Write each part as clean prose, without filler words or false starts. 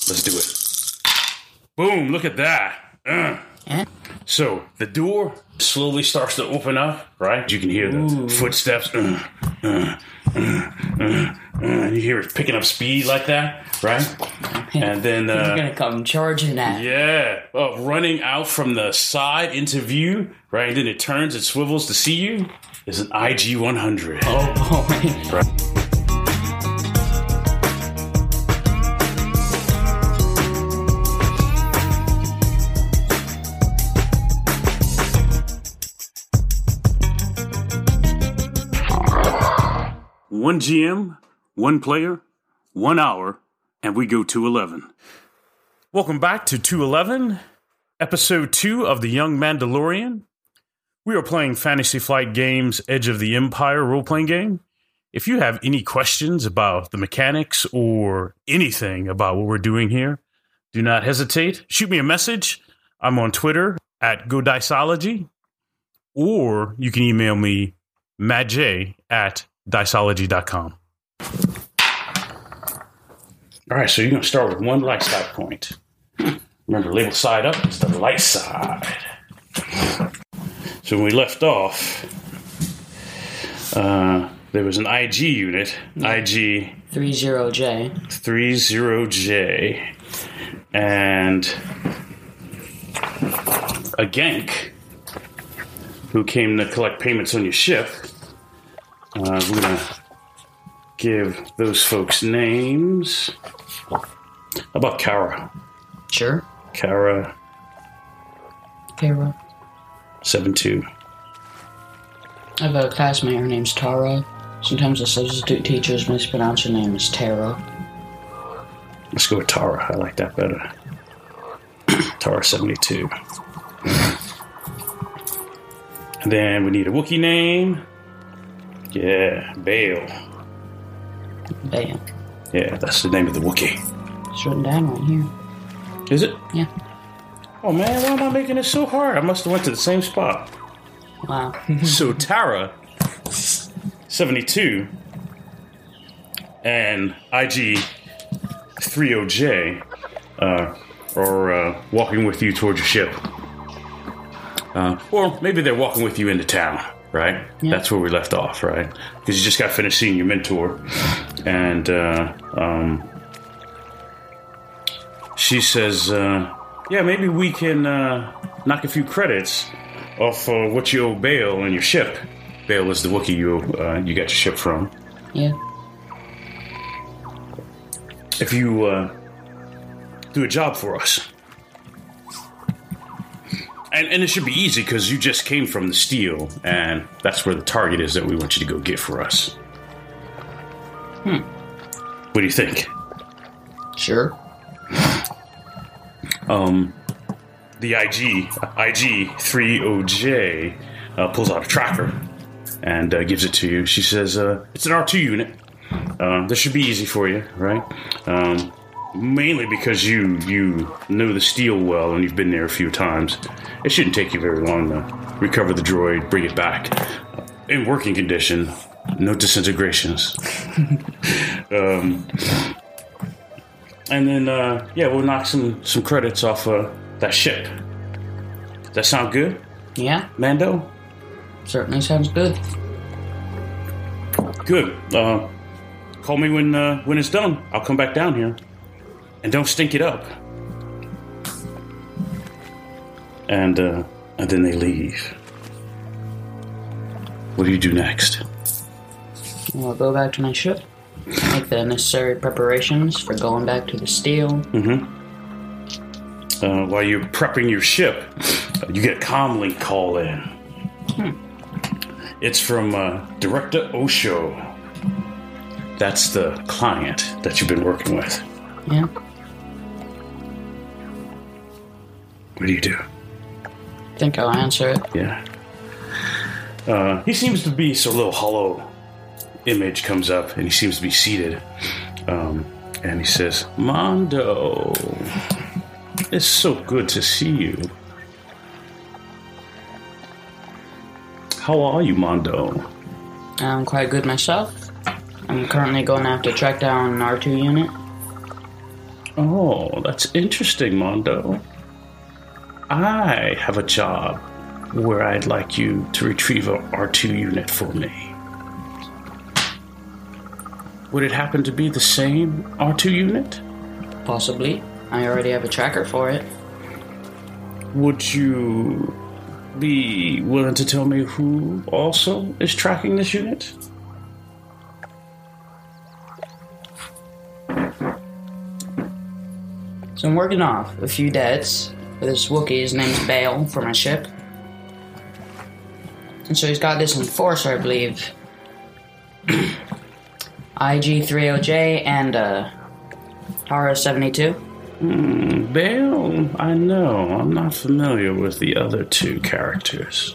Let's do it. Boom, look at that. Yeah. So the door slowly starts to open up, right? You can hear the footsteps. And you hear it picking up speed like that, right? And then... He's going to come charging at you. Yeah. Running out from the side into view, right? And then it turns, it swivels to see you. Is an IG-100. Oh, boy. Right. One GM, one player, 1 hour, and we go to 11. Welcome back to 211, episode 2 of The Young Mandalorian. We are playing Fantasy Flight Games' Edge of the Empire role-playing game. If you have any questions about the mechanics or anything about what we're doing here, do not hesitate. Shoot me a message. I'm on Twitter at GoDiceology, or you can email me, mattj@diceology.com. All right, so you're going to start with one light side point. Remember, label side up is the light side. So when we left off, there was an IG unit, IG 30J, and a Gank who came to collect payments on your ship. We're going to give those folks names. How about Kara? Sure. Kara. 72. I have a classmate, her name's Tara. Sometimes the substitute teachers mispronounce her name as Tara. Let's go with Tara. I like that better. Tara 72. And then we need a Wookiee name. Yeah, Bale. Bale. Yeah, that's the name of the Wookiee. It's written down right here. Is it? Yeah. Oh man, why am I making it so hard? I must have went to the same spot. Wow. So Tara, 72, and IG 30J are walking with you towards your ship. Or maybe they're walking with you into town, right? Yeah. That's where we left off, right? Because you just got finished seeing your mentor. And she says, yeah, maybe we can knock a few credits off what you owe Bale and your ship. Bale is the Wookiee you got your ship from. Yeah. If you do a job for us. And it should be easy because you just came from the steel, and that's where the target is that we want you to go get for us. What do you think? Sure. The IG30J pulls out a tracker and gives it to you. She says, it's an R2 unit. This should be easy for you, right? Mainly because you know the steel well and you've been there a few times. It shouldn't take you very long to recover the droid, bring it back in working condition. No disintegrations. And then, we'll knock some credits off that ship. Does that sound good? Yeah. Mando? Certainly sounds good. Good. Call me when it's done. I'll come back down here. And don't stink it up. And then they leave. What do you do next? Well, I'll go back to my ship. Make the necessary preparations for going back to the steel. Mm-hmm. While you're prepping your ship, you get a comlink call in. It's from Director Osho. That's the client that you've been working with. Yeah. What do you do? I think I'll answer it. Yeah. He seems to be so a little hollow image comes up, and he seems to be seated. And he says, Mondo, it's so good to see you. How are you, Mondo? I'm quite good myself. I'm currently going to have to track down an R2 unit. Oh, that's interesting, Mondo. I have a job where I'd like you to retrieve a R2 unit for me. Would it happen to be the same R2 unit? Possibly. I already have a tracker for it. Would you be willing to tell me who also is tracking this unit? So I'm working off a few debts for this Wookiee. His name's Bale for my ship. And so he's got this enforcer, I believe. IG-30J and Tara 72. Bale, I know. I'm not familiar with the other two characters.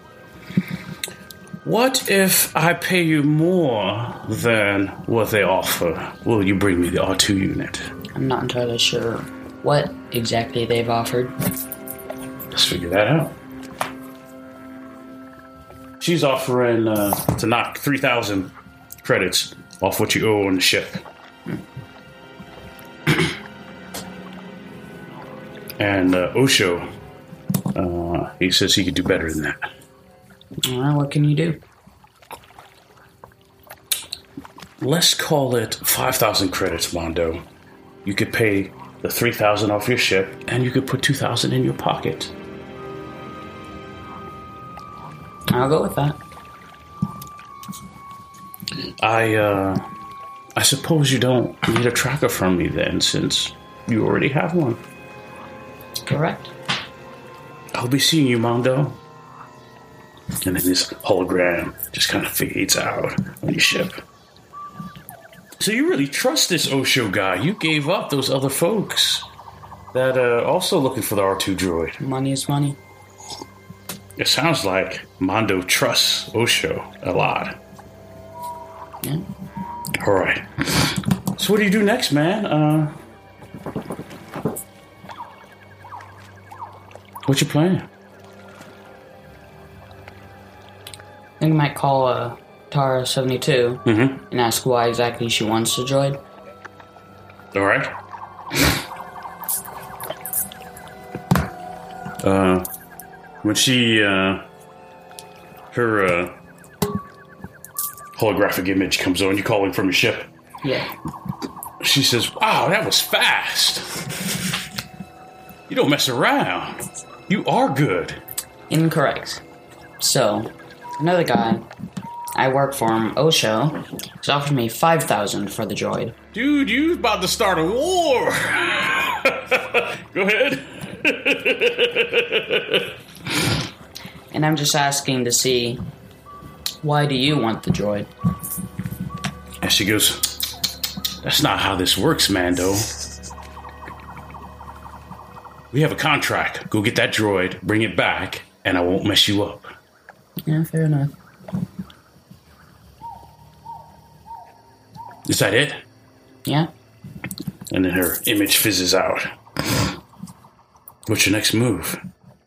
What if I pay you more than what they offer? Will you bring me the R2 unit? I'm not entirely sure what exactly they've offered. Let's figure that out. She's offering to knock 3,000 credits off what you owe on the ship. And Osho, he says he could do better than that. Well, what can you do? Let's call it 5,000 credits, Mondo. You could pay the 3,000 off your ship, and you could put 2,000 in your pocket. I'll go with that. I suppose you don't need a tracker from me then, since you already have one. Correct. I'll be seeing you, Mondo. And then this hologram just kind of fades out on your ship. So you really trust this Osho guy. You gave up those other folks that are also looking for the R2 droid. Money is money. It sounds like Mondo trusts Osho a lot. Yeah. All right. So what do you do next, man? What's your plan? I think I might call Tara 72 and ask why exactly she wants the droid. All right. When she, her holographic image comes on, you calling from your ship. Yeah. She says, "Wow, that was fast. You don't mess around. You are good." Incorrect. So, another guy, I work for him, Osho, has offered me 5,000 for the droid. Dude, you about to start a war. Go ahead. And I'm just asking to see, why do you want the droid? And she goes, "That's not how this works, Mando. We have a contract. Go get that droid, bring it back, and I won't mess you up." Yeah, fair enough. Is that it? Yeah. And then her image fizzes out. What's your next move?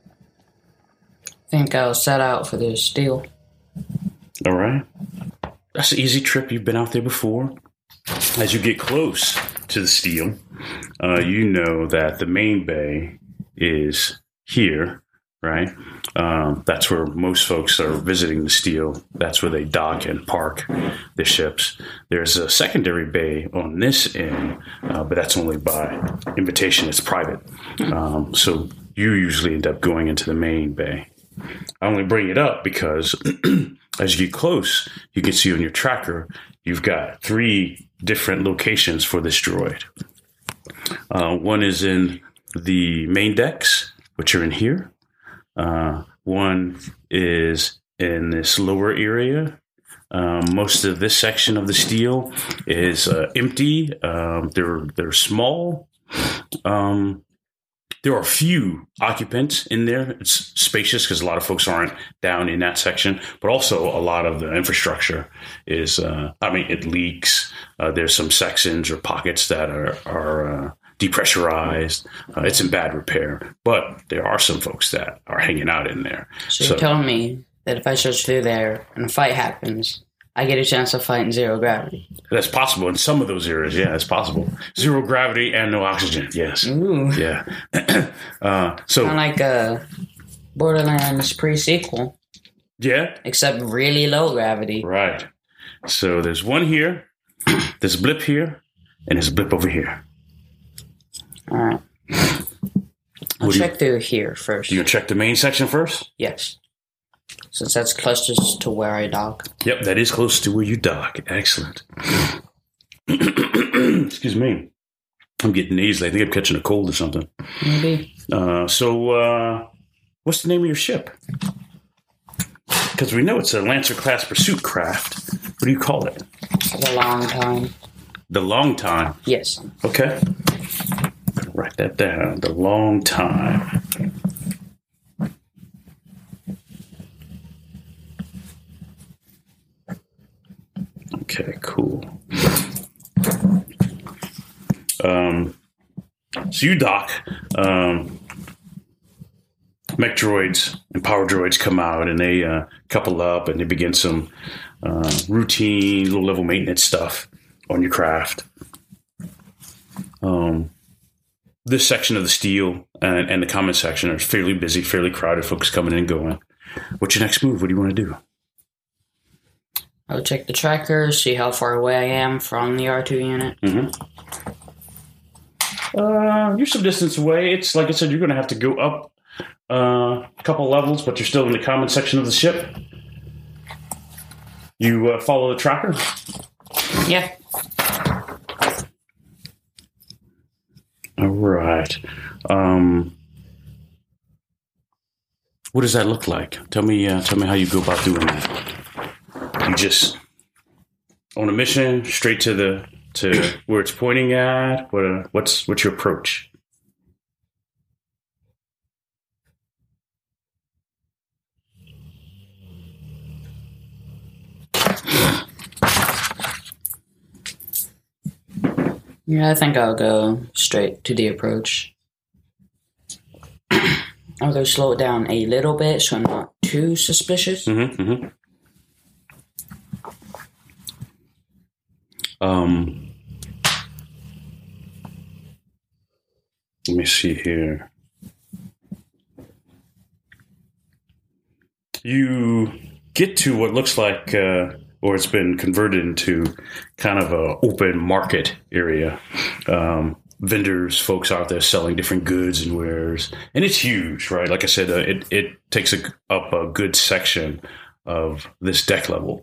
I think I'll set out for this deal. All right. That's an easy trip. You've been out there before. As you get close to the steel, you know that the main bay is here, right? That's where most folks are visiting the steel. That's where they dock and park their ships. There's a secondary bay on this end, but that's only by invitation. It's private. So you usually end up going into the main bay. I only bring it up because as you get close, you can see on your tracker, you've got 3 different locations for this droid. One is in the main decks, which are in here. One is in this lower area. Most of this section of the steel is empty. They're small. There are a few occupants in there. It's spacious because a lot of folks aren't down in that section, but also a lot of the infrastructure is, it leaks. There's some sections or pockets that are depressurized. It's in bad repair, but there are some folks that are hanging out in there. So you're telling me that if I search through there and a fight happens, I get a chance to fight in zero gravity. That's possible in some of those areas. Yeah, it's possible. Zero gravity and no oxygen. Yes. Ooh. Yeah. Kind of like a Borderlands pre-sequel. Yeah. Except really low gravity. Right. So there's one here, there's a blip here, and there's a blip over here. All right. I'll check through here first. You gonna check the main section first? Yes. Since that's closest to where I dock. Yep, that is close to where you dock. Excellent. Excuse me. I'm getting nasally. I think I'm catching a cold or something. Maybe. So, what's the name of your ship? Because we know it's a Lancer-class pursuit craft. What do you call it? The Long Time. The Long Time? Yes. Okay. Write that down. The Long Time. Okay, cool. So you dock. Mech droids and power droids come out and they couple up and they begin some routine low-level maintenance stuff on your craft. This section of the steel and the common section are fairly busy, fairly crowded, folks coming in and going. What's your next move? What do you want to do? I'll check the tracker, see how far away I am from the R2 unit. Mm-hmm. You're some distance away. It's like I said, you're going to have to go up a couple levels, but you're still in the common section of the ship. You follow the tracker? Yeah. All right. What does that look like? Tell me how you go about doing that. You just on a mission straight to where it's pointing at. What's your approach? Yeah, I think I'll go straight to the approach. I'll go slow it down a little bit so I'm not too suspicious. Mm-hmm, mm-hmm. Let me see here. You get to what looks like, or it's been converted into kind of a open market area. Vendors, folks out there selling different goods and wares. And it's huge, right? Like I said, it takes up a good section of this deck level.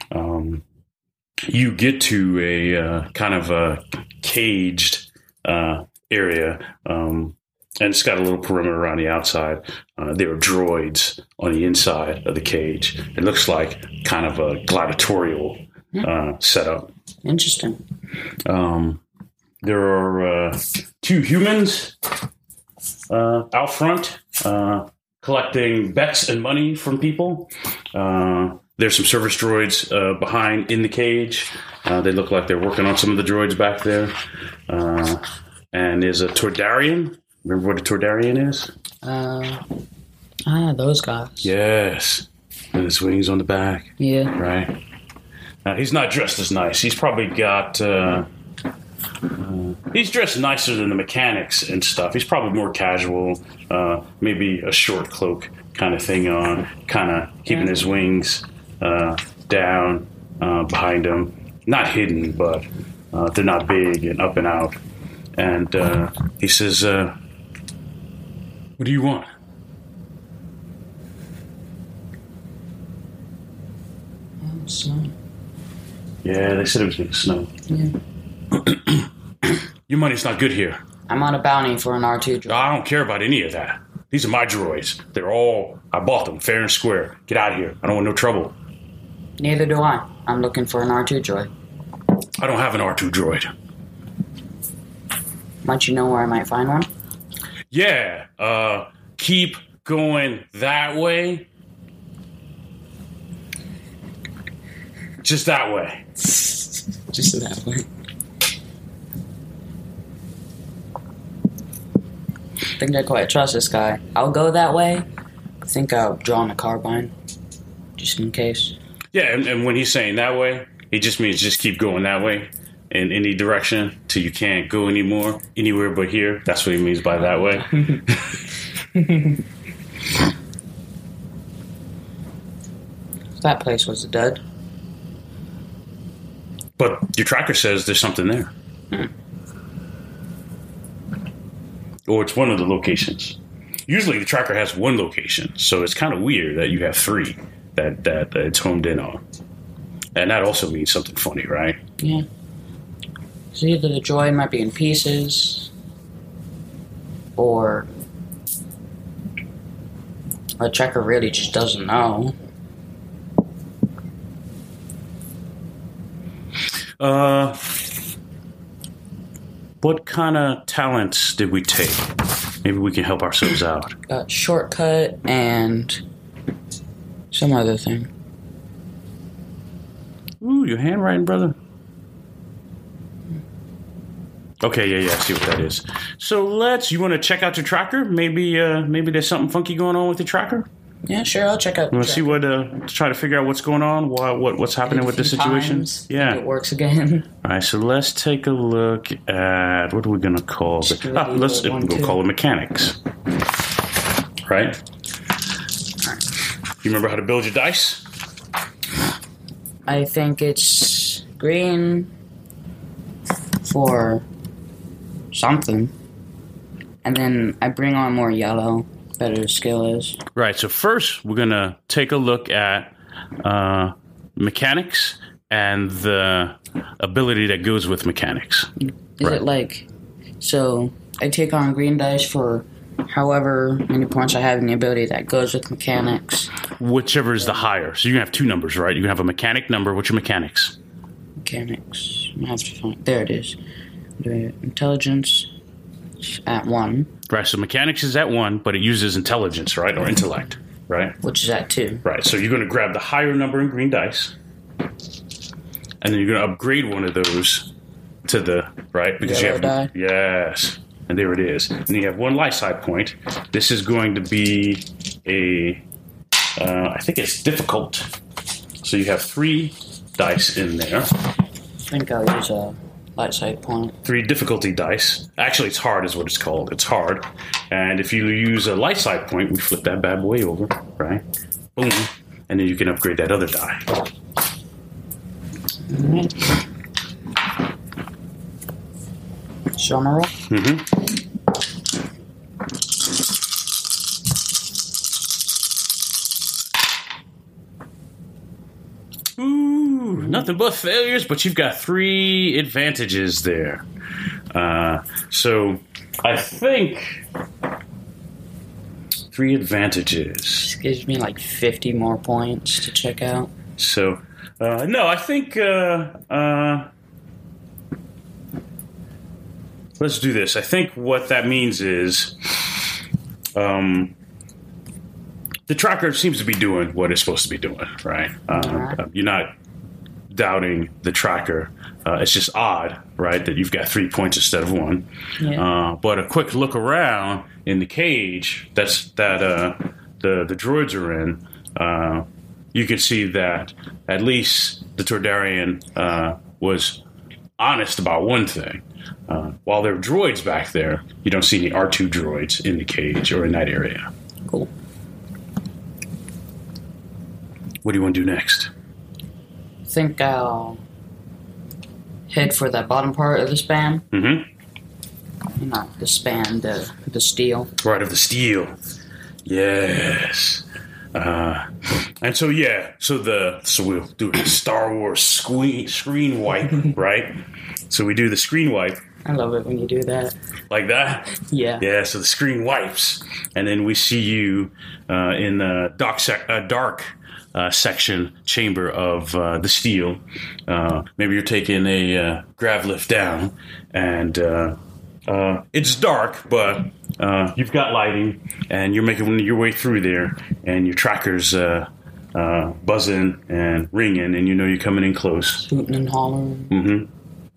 You get to a kind of a caged area, and it's got a little perimeter around the outside. There are droids on the inside of the cage. It looks like kind of a gladiatorial setup. Interesting. There are two humans out front collecting bets and money from people. There's some service droids behind in the cage. They look like they're working on some of the droids back there. And there's a Toydarian. Remember what a Toydarian is? Those guys. Yes. And his wings on the back. Yeah. Right. He's not dressed as nice. He's probably got... he's dressed nicer than the mechanics and stuff. He's probably more casual. Maybe a short cloak kind of thing on. Kind of keeping his wings down behind him. Not hidden, but they're not big and up and out. And he says, what do you want? Snow. Yeah, they said it was going to snow. Yeah. Your money's not good here. I'm on a bounty for an R2 droid. I don't care about any of that. These are my droids. I bought them fair and square. Get out of here. I don't want no trouble. Neither do I. I'm looking for an R2 droid. I don't have an R2 droid. Might you know where I might find one? Yeah. Keep going that way. Just that way. Just that way. I think I quite trust this guy. I'll go that way. I think I'll draw on a carbine. Just in case. Yeah, and when he's saying that way, it just means just keep going that way in any direction till you can't go anywhere but here. That's what he means by that way. That place was a dud. But your tracker says there's something there. Or it's one of the locations. Usually the tracker has one location, so it's kind of weird that you have three that it's homed in on. And that also means something funny, right? Yeah. So either the droid might be in pieces, or the tracker really just doesn't know. What kind of talents did we take? Maybe we can help ourselves out. Got shortcut and some other thing. Ooh, your handwriting, brother. Okay, yeah, I see what that is. So you want to check out your tracker? Maybe there's something funky going on with your tracker? Yeah, sure, I'll check out. You want to see what, try to figure out what's going on, what's happening with the situation? Yeah. It works again. All right, so let's take a look at, what are we going to call it? We'll call it mechanics. Right? You remember how to build your dice? I think it's green for something. And then I bring on more yellow. Better skill is. Right, so first we're going to take a look at mechanics and the ability that goes with mechanics. Is it like, so I take on green dice for however many points I have in the ability that goes with mechanics? Whichever is the higher. So you can have two numbers, right? You can have a mechanic number. What's your mechanics? Mechanics. I have to find. There it is. Intelligence at 1. Right, so mechanics is at 1, but it uses intelligence, right? Or intellect, right? Which is at 2. Right, so you're going to grab the higher number in green dice, and then you're going to upgrade one of those to the, right? Because yellow you die? have, yes, and there it is. And you have one light side point. This is going to be I think it's difficult. So you have 3 dice in there. I think I'll use a light side point. 3 difficulty dice. Actually, it's hard is what it's called. It's hard. And if you use a light side point, we flip that bad boy over, right? Boom. And then you can upgrade that other die. Alright. So I'm gonna roll? Mm-hmm. Ooh, nothing but failures, but you've got 3 advantages there. So I think 3 advantages. This gives me like 50 more points to check out. So, no, I think, let's do this. I think what that means is, the tracker seems to be doing what it's supposed to be doing, right? You're not doubting the tracker. It's just odd, right, that you've got 3 points instead of 1. Yeah. But a quick look around in the cage that the droids are in, you can see that at least the Toydarian was honest about one thing. While there are droids back there, you don't see any R2 droids in the cage or in that area. Cool. What do you want to do next? I think I'll head for that bottom part of the span. Mm-hmm. Not the span, the steel. Right, of the steel. Yes. And so, yeah, so we'll do a Star Wars screen wipe, right? So we do the screen wipe. I love it when you do that. Like that? Yeah. Yeah, so the screen wipes. And then we see you in the dark section chamber of the steel. Maybe you're taking a grav lift down, and it's dark, but you've got lighting, and you're making your way through there, and your tracker's buzzing and ringing, and you know you're coming in close. Hooting and hollering. Mm-hmm.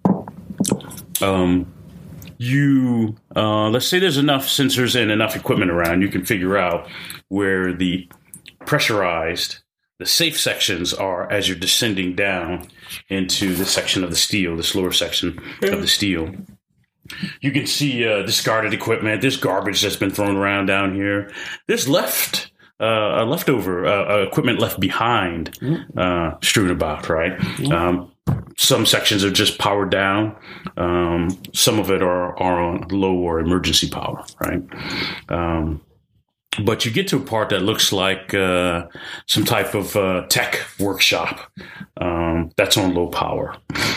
Let's say there's enough sensors and enough equipment around, you can figure out where the pressurized The safe sections are as you're descending down into this section of the steel, this lower section of the steel. You can see discarded equipment. There's garbage that's been thrown around down here. There's leftover equipment left behind, strewn about, right? Some sections are just powered down. Some of it are on low or emergency power, right? But you get to a part that looks like some type of tech workshop that's on low power.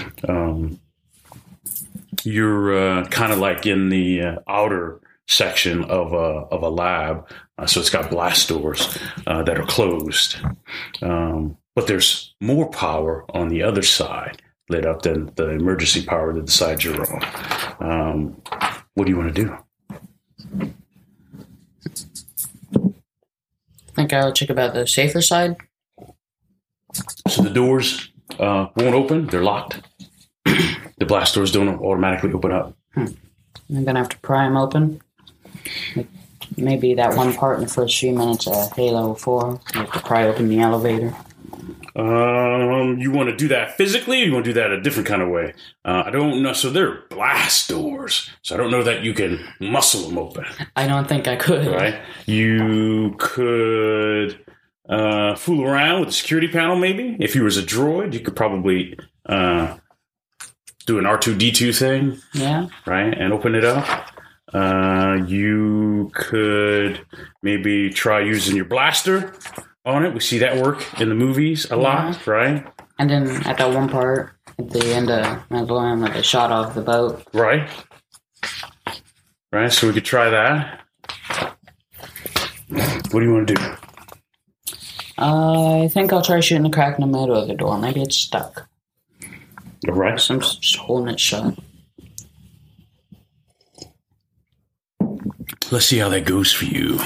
You're kind of like in the outer section of a lab, so it's got blast doors that are closed. But there's more power on the other side lit up than the emergency power to the side you're on. What do you want to do? I think I'll check about the safer side. So the doors won't open. They're locked. The blast doors don't automatically open up. I'm going to have to pry them open. Maybe that one part in the first few minutes of Halo 4. You have to pry open the elevator. You want to do that physically, or you want to do that a different kind of way? I don't know. So they're blast doors. So I don't know that you can muscle them open. I don't think I could. Right? You could fool around with the security panel, maybe. If you was a droid, you could probably do an R2-D2 thing. Yeah. Right? And open it up. You could maybe try using your blaster on it. We see that work in the movies a lot, right? And then at that one part, at the end of Mandalorian, where they shot off the boat. Right. Right, so we could try that. What do you want to do? I think I'll try shooting a crack in the middle of the door. Maybe it's stuck. All right. So I'm just holding it shut. Let's see how that goes for you.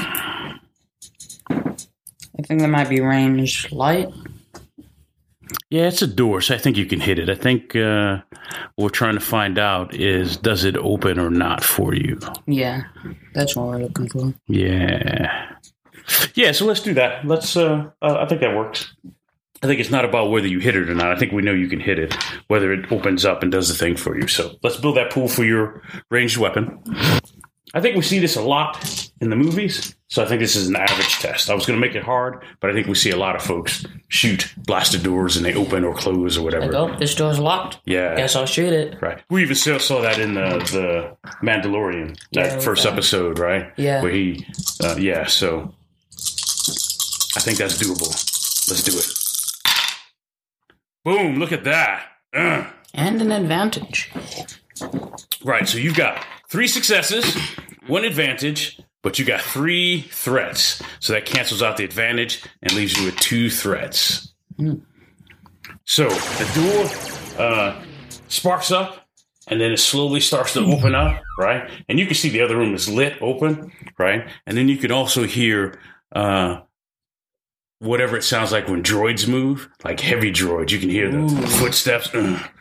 I think that might be range light. Yeah, it's a door, so I think you can hit it. I think what we're trying to find out is, does it open or not for you? Yeah, that's what we're looking for. Yeah. Yeah, so let's do that. Let's. I think that works. I think it's not about whether you hit it or not. I think we know you can hit it, whether it opens up and does the thing for you. So let's build that pool for your ranged weapon. I think we see this a lot in the movies, so I think this is an average test. I was going to make it hard, but I think we see a lot of folks shoot blasted doors and they open or close or whatever. Like, oh, this door's locked. Yeah. Guess I'll shoot it. Right. We even saw that in the Mandalorian, that first episode, right? Yeah. Where he, so I think that's doable. Let's do it. Boom, look at that. And an advantage. Right, so you've got 3 successes, 1 advantage, but you got 3 threats. So that cancels out the advantage and leaves you with 2 threats. So the door sparks up, and then it slowly starts to open up, right? And you can see the other room is lit open, right? And then you can also hear whatever it sounds like when droids move, like heavy droids. You can hear the footsteps.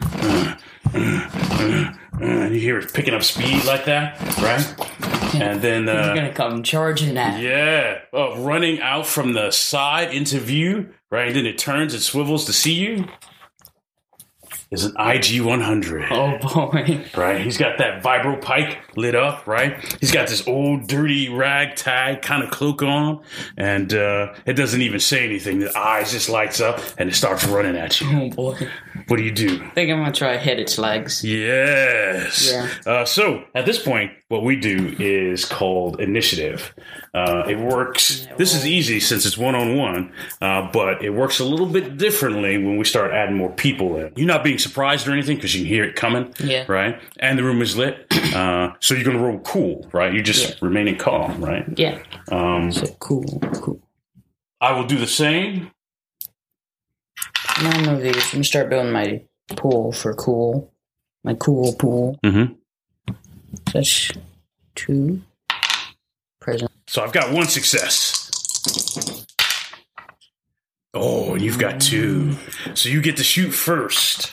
And you hear it picking up speed like that, right? And then he's gonna come charging at. Yeah, running out from the side into view, right? And then it turns and swivels to see you. Is an IG-100. Oh boy! Right, he's got that vibro pike lit up. Right, he's got this old dirty ragtag kind of cloak on, and it doesn't even say anything. The eyes just lights up and it starts running at you. Oh boy! What do you do? I think I'm gonna try to hit its legs. Yes. Yeah. So at this point, what we do is called initiative. It works. This is easy since it's 1-on-1, but it works a little bit differently when we start adding more people in. You're not being surprised or anything because you can hear it coming. Yeah. Right. And the room is lit. So you're gonna roll cool, right? You're just remaining calm, right? Yeah. So cool. I will do the same. I'm gonna move these. I'm gonna start building my pool for cool. My cool pool. Mm-hmm. That's 2. Present. So I've got 1 success. Oh, and you've got 2. So you get to shoot first.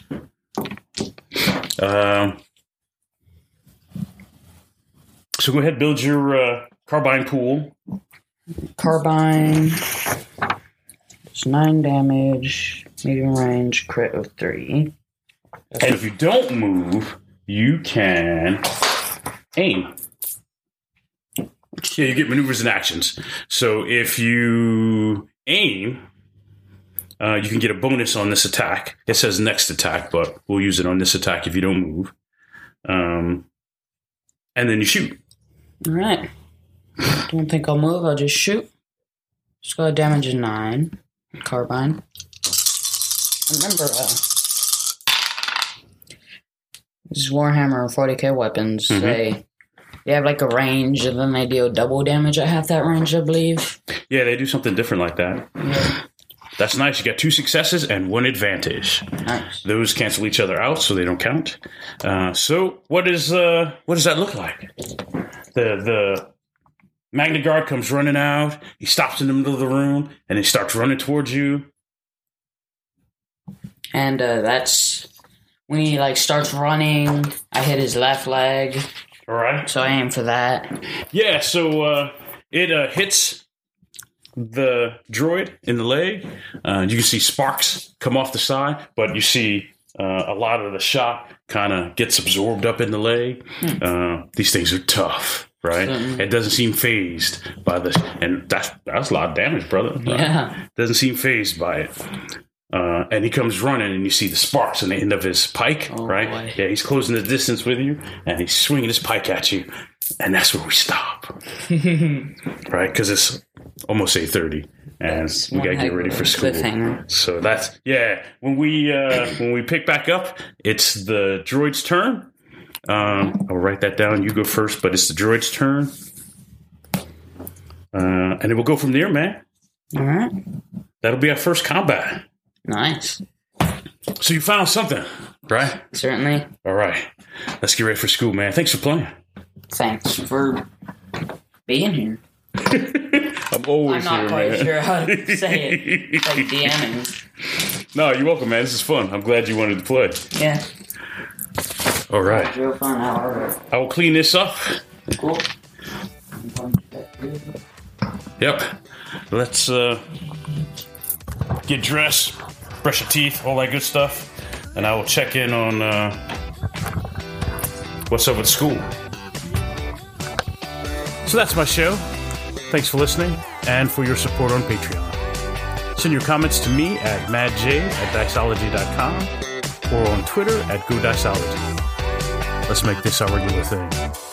So go ahead, build your carbine pool. Carbine. It's 9 damage, medium range, crit of 3. And if you don't move, you can aim. Yeah, you get maneuvers and actions. So if you aim, you can get a bonus on this attack. It says next attack, but we'll use it on this attack if you don't move. And then you shoot. All right. Don't think I'll move. I'll just shoot. Skull damage is 9. Carbine. Remember, these Warhammer 40k weapons, they have like a range, and then they deal double damage at half that range, I believe. Yeah, they do something different like that. Yeah. That's nice. You got 2 successes and 1 advantage. Nice. Those cancel each other out, so they don't count. So what does that look like? The Magna Guard comes running out. He stops in the middle of the room, and he starts running towards you. And that's when he starts running. I hit his left leg. All right. So I aim for that. Yeah. So it hits the droid in the leg. You can see sparks come off the side, but you see a lot of the shot kind of gets absorbed up in the leg. These things are tough. Right, it doesn't seem phased by this, and that's a lot of damage, brother. Yeah, doesn't seem phased by it. And he comes running, and you see the sparks on the end of his pike. Right, boy. Yeah, he's closing the distance with you, and he's swinging his pike at you, and that's where we stop. Right, because it's almost 8:30, and we gotta get ready for school. So that's When we pick back up, it's the droid's turn. I'll write that down. You go first, but it's the droid's turn. And then we'll go from there, man. All right. That'll be our first combat. Nice. So you found something, right? Certainly. All right. Let's get ready for school, man. Thanks for playing. Thanks for being here. I'm always here, man. I'm not quite sure how to say it. It's like DMing. No, you're welcome, man. This is fun. I'm glad you wanted to play. Yeah. All right. Real fun. I will clean this up. Cool. Yep. Let's get dressed, brush your teeth, all that good stuff, and I will check in on what's up with school. So that's my show. Thanks for listening and for your support on Patreon. Send your comments to me at madj@dicology.com or on Twitter @GoDicology. Let's make this our regular thing.